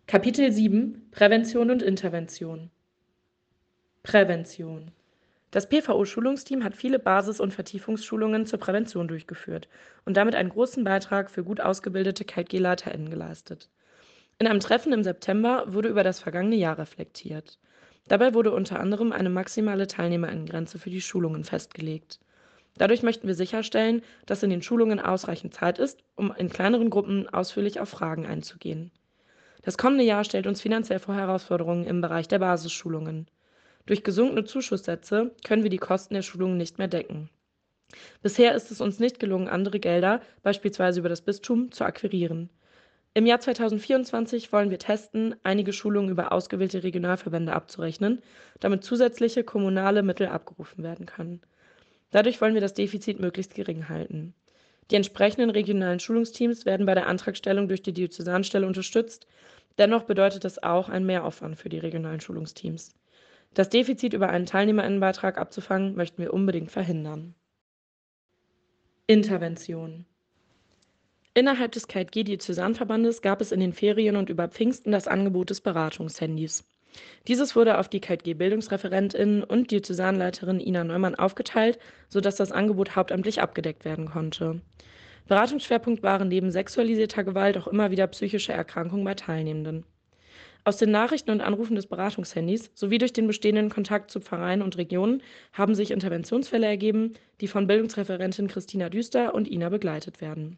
Kapitel 7: Prävention und Intervention. Prävention. Das PVO-Schulungsteam hat viele Basis- und Vertiefungsschulungen zur Prävention durchgeführt und damit einen großen Beitrag für gut ausgebildete KitG-LeiterInnen geleistet. In einem Treffen im September wurde über das vergangene Jahr reflektiert. Dabei wurde unter anderem eine maximale TeilnehmerInnengrenze für die Schulungen festgelegt. Dadurch möchten wir sicherstellen, dass in den Schulungen ausreichend Zeit ist, um in kleineren Gruppen ausführlich auf Fragen einzugehen. Das kommende Jahr stellt uns finanziell vor Herausforderungen im Bereich der Basisschulungen. Durch gesunkene Zuschusssätze können wir die Kosten der Schulungen nicht mehr decken. Bisher ist es uns nicht gelungen, andere Gelder, beispielsweise über das Bistum, zu akquirieren. Im Jahr 2024 wollen wir testen, einige Schulungen über ausgewählte Regionalverbände abzurechnen, damit zusätzliche kommunale Mittel abgerufen werden können. Dadurch wollen wir das Defizit möglichst gering halten. Die entsprechenden regionalen Schulungsteams werden bei der Antragstellung durch die Diözesanstelle unterstützt. Dennoch bedeutet das auch einen Mehraufwand für die regionalen Schulungsteams. Das Defizit über einen Teilnehmerinnenbeitrag abzufangen, möchten wir unbedingt verhindern. Intervention. Innerhalb des KitG-Diözesanverbandes gab es in den Ferien und über Pfingsten das Angebot des Beratungshandys. Dieses wurde auf die KitG-BildungsreferentInnen und Diözesanleiterin Ina Neumann aufgeteilt, sodass das Angebot hauptamtlich abgedeckt werden konnte. Beratungsschwerpunkt waren neben sexualisierter Gewalt auch immer wieder psychische Erkrankungen bei Teilnehmenden. Aus den Nachrichten und Anrufen des Beratungshandys sowie durch den bestehenden Kontakt zu Vereinen und Regionen haben sich Interventionsfälle ergeben, die von Bildungsreferentin Christina Düster und Ina begleitet werden.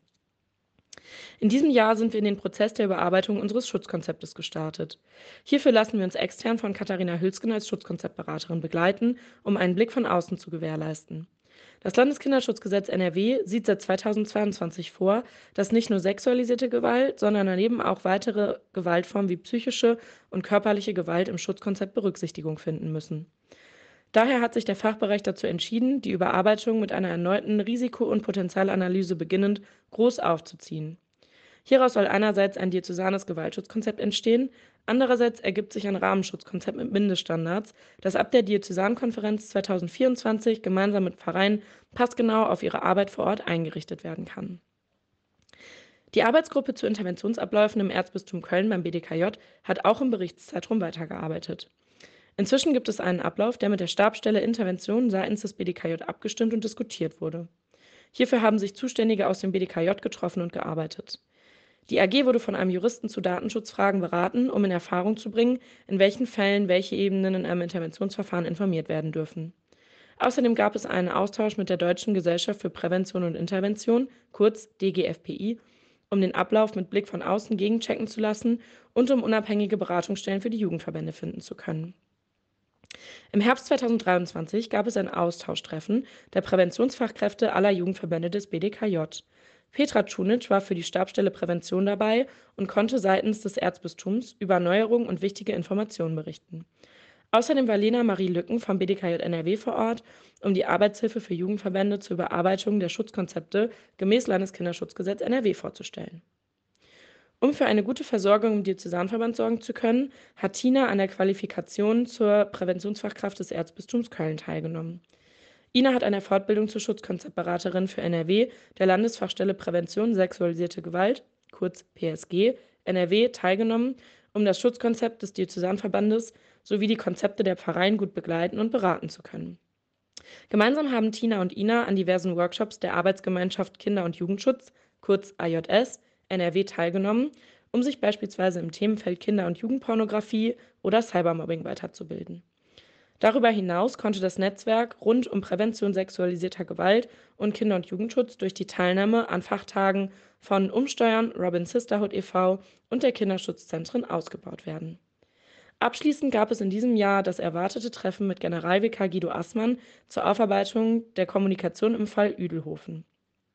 In diesem Jahr sind wir in den Prozess der Überarbeitung unseres Schutzkonzeptes gestartet. Hierfür lassen wir uns extern von Katharina Hülsgen als Schutzkonzeptberaterin begleiten, um einen Blick von außen zu gewährleisten. Das Landeskinderschutzgesetz NRW sieht seit 2022 vor, dass nicht nur sexualisierte Gewalt, sondern daneben auch weitere Gewaltformen wie psychische und körperliche Gewalt im Schutzkonzept Berücksichtigung finden müssen. Daher hat sich der Fachbereich dazu entschieden, die Überarbeitung mit einer erneuten Risiko- und Potenzialanalyse beginnend groß aufzuziehen. Hieraus soll einerseits ein diözesanes Gewaltschutzkonzept entstehen, andererseits ergibt sich ein Rahmenschutzkonzept mit Mindeststandards, das ab der Diözesankonferenz 2024 gemeinsam mit Pfarreien passgenau auf ihre Arbeit vor Ort eingerichtet werden kann. Die Arbeitsgruppe zu Interventionsabläufen im Erzbistum Köln beim BDKJ hat auch im Berichtszeitraum weitergearbeitet. Inzwischen gibt es einen Ablauf, der mit der Stabsstelle Intervention seitens des BDKJ abgestimmt und diskutiert wurde. Hierfür haben sich Zuständige aus dem BDKJ getroffen und gearbeitet. Die AG wurde von einem Juristen zu Datenschutzfragen beraten, um in Erfahrung zu bringen, in welchen Fällen welche Ebenen in einem Interventionsverfahren informiert werden dürfen. Außerdem gab es einen Austausch mit der Deutschen Gesellschaft für Prävention und Intervention, kurz DGFPI, um den Ablauf mit Blick von außen gegenchecken zu lassen und um unabhängige Beratungsstellen für die Jugendverbände finden zu können. Im Herbst 2023 gab es ein Austauschtreffen der Präventionsfachkräfte aller Jugendverbände des BDKJ. Petra Tschunic war für die Stabsstelle Prävention dabei und konnte seitens des Erzbistums über Neuerungen und wichtige Informationen berichten. Außerdem war Lena Marie Lücken vom BDKJ NRW vor Ort, um die Arbeitshilfe für Jugendverbände zur Überarbeitung der Schutzkonzepte gemäß Landeskinderschutzgesetz NRW vorzustellen. Um für eine gute Versorgung im Diözesanverband sorgen zu können, hat Tina an der Qualifikation zur Präventionsfachkraft des Erzbistums Köln teilgenommen. Ina hat an der Fortbildung zur Schutzkonzeptberaterin für NRW der Landesfachstelle Prävention sexualisierte Gewalt, kurz PSG, NRW teilgenommen, um das Schutzkonzept des Diözesanverbandes sowie die Konzepte der Pfarreien gut begleiten und beraten zu können. Gemeinsam haben Tina und Ina an diversen Workshops der Arbeitsgemeinschaft Kinder- und Jugendschutz, kurz AJS, NRW teilgenommen, um sich beispielsweise im Themenfeld Kinder- und Jugendpornografie oder Cybermobbing weiterzubilden. Darüber hinaus konnte das Netzwerk rund um Prävention sexualisierter Gewalt und Kinder- und Jugendschutz durch die Teilnahme an Fachtagen von Umsteuern, Robin Sisterhood e.V. und der Kinderschutzzentren ausgebaut werden. Abschließend gab es in diesem Jahr das erwartete Treffen mit Generalvikar Guido Assmann zur Aufarbeitung der Kommunikation im Fall Üdelhofen.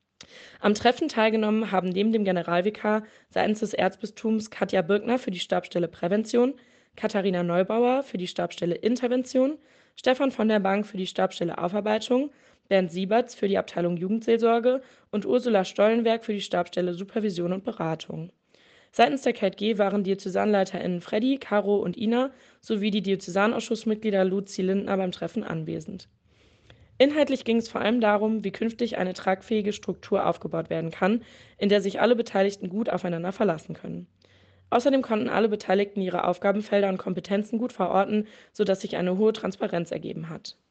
Am Treffen teilgenommen haben neben dem Generalvikar seitens des Erzbistums Katja Birkner für die Stabsstelle Prävention, Katharina Neubauer für die Stabsstelle Intervention, Stefan von der Bank für die Stabsstelle Aufarbeitung, Bernd Sieberts für die Abteilung Jugendseelsorge und Ursula Stollenberg für die Stabsstelle Supervision und Beratung. Seitens der KitG waren DiözesanleiterInnen Freddy, Caro und Ina sowie die Diözesanausschussmitglieder Luzi Lindner beim Treffen anwesend. Inhaltlich ging es vor allem darum, wie künftig eine tragfähige Struktur aufgebaut werden kann, in der sich alle Beteiligten gut aufeinander verlassen können. Außerdem konnten alle Beteiligten ihre Aufgabenfelder und Kompetenzen gut verorten, sodass sich eine hohe Transparenz ergeben hat.